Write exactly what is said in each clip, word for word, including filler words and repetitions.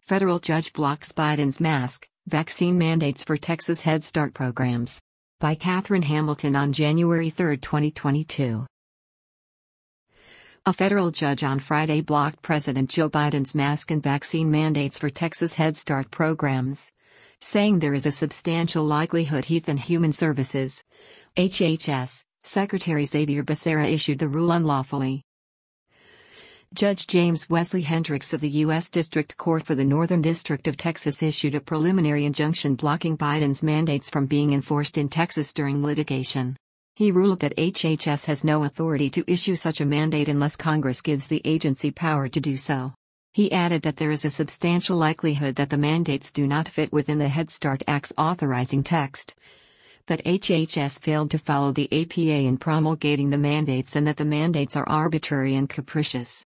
Federal judge blocks Biden's mask, vaccine mandates for Texas Head Start programs. By Catherine Hamilton on January third, twenty twenty-two. A federal judge on Friday blocked President Joe Biden's mask and vaccine mandates for Texas Head Start programs, saying there is a substantial likelihood Health and Human Services, H H S, Secretary Xavier Becerra issued the rule unlawfully. Judge James Wesley Hendricks of the U S District Court for the Northern District of Texas issued a preliminary injunction blocking Biden's mandates from being enforced in Texas during litigation. He ruled that H H S has no authority to issue such a mandate unless Congress gives the agency power to do so. He added that there is a substantial likelihood that the mandates do not fit within the Head Start Act's authorizing text, that H H S failed to follow the A P A in promulgating the mandates, and that the mandates are arbitrary and capricious.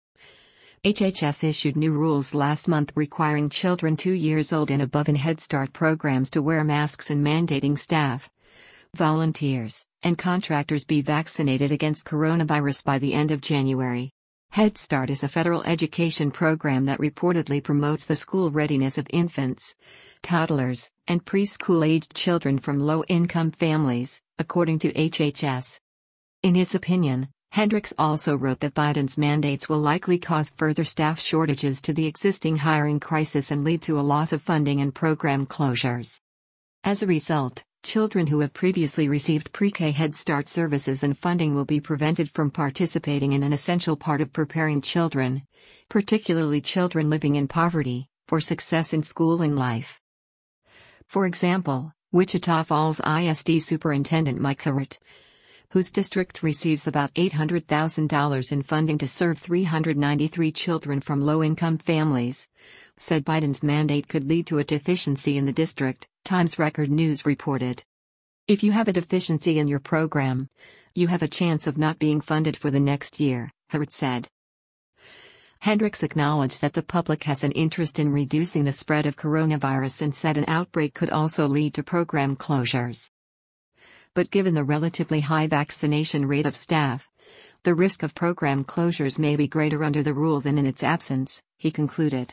H H S issued new rules last month requiring children two years old and above in Head Start programs to wear masks and mandating staff, volunteers, and contractors be vaccinated against coronavirus by the end of January. Head Start is a federal education program that reportedly promotes the school readiness of infants, toddlers, and preschool-aged children from low-income families, according to H H S. In his opinion, Hendricks also wrote that Biden's mandates will likely cause further staff shortages to the existing hiring crisis and lead to a loss of funding and program closures. As a result, children who have previously received pre-K Head Start services and funding will be prevented from participating in an essential part of preparing children, particularly children living in poverty, for success in schooling life. For example, Wichita Falls I S D Superintendent Mike Thurett, whose district receives about eight hundred thousand dollars in funding to serve three hundred ninety-three children from low-income families, said Biden's mandate could lead to a deficiency in the district, Times Record News reported. If you have a deficiency in your program, you have a chance of not being funded for the next year, Thurett said. Hendricks acknowledged that the public has an interest in reducing the spread of coronavirus and said an outbreak could also lead to program closures. But given the relatively high vaccination rate of staff, the risk of program closures may be greater under the rule than in its absence, he concluded.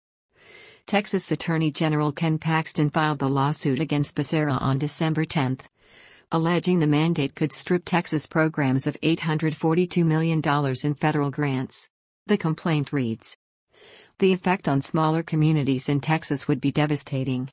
Texas Attorney General Ken Paxton filed the lawsuit against Becerra on December tenth, alleging the mandate could strip Texas programs of eight hundred forty-two million dollars in federal grants. The complaint reads, "The effect on smaller communities in Texas would be devastating.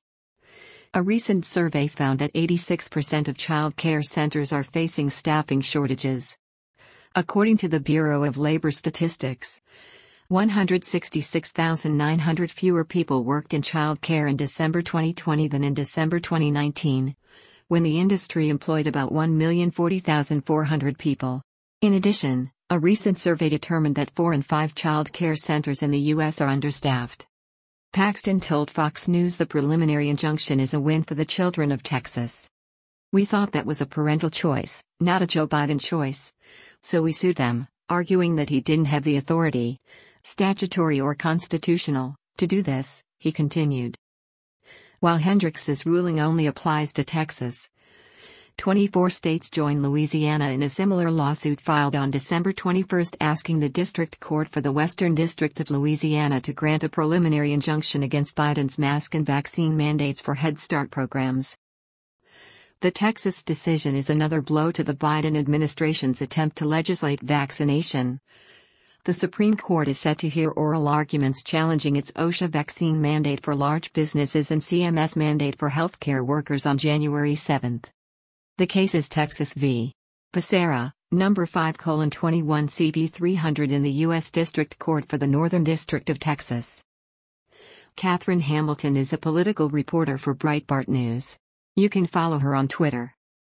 A recent survey found that eighty-six percent of child care centers are facing staffing shortages. According to the Bureau of Labor Statistics, one hundred sixty-six thousand nine hundred fewer people worked in child care in December twenty twenty than in December twenty nineteen, when the industry employed about one million forty thousand four hundred people. In addition, a recent survey determined that four in five child care centers in the U S are understaffed." Paxton told Fox News the preliminary injunction is a win for the children of Texas. "We thought that was a parental choice, not a Joe Biden choice. So we sued them, arguing that he didn't have the authority, statutory or constitutional, to do this," he continued. While Hendricks's ruling only applies to Texas, twenty-four states joined Louisiana in a similar lawsuit filed on December twenty-first asking the District Court for the Western District of Louisiana to grant a preliminary injunction against Biden's mask and vaccine mandates for Head Start programs. The Texas decision is another blow to the Biden administration's attempt to legislate vaccination. The Supreme Court is set to hear oral arguments challenging its OSHA vaccine mandate for large businesses and C M S mandate for healthcare workers on January seventh. The case is Texas v. Becerra, number five twenty-one C V three hundred in the U S District Court for the Northern District of Texas. Catherine Hamilton is a political reporter for Breitbart News. You can follow her on Twitter.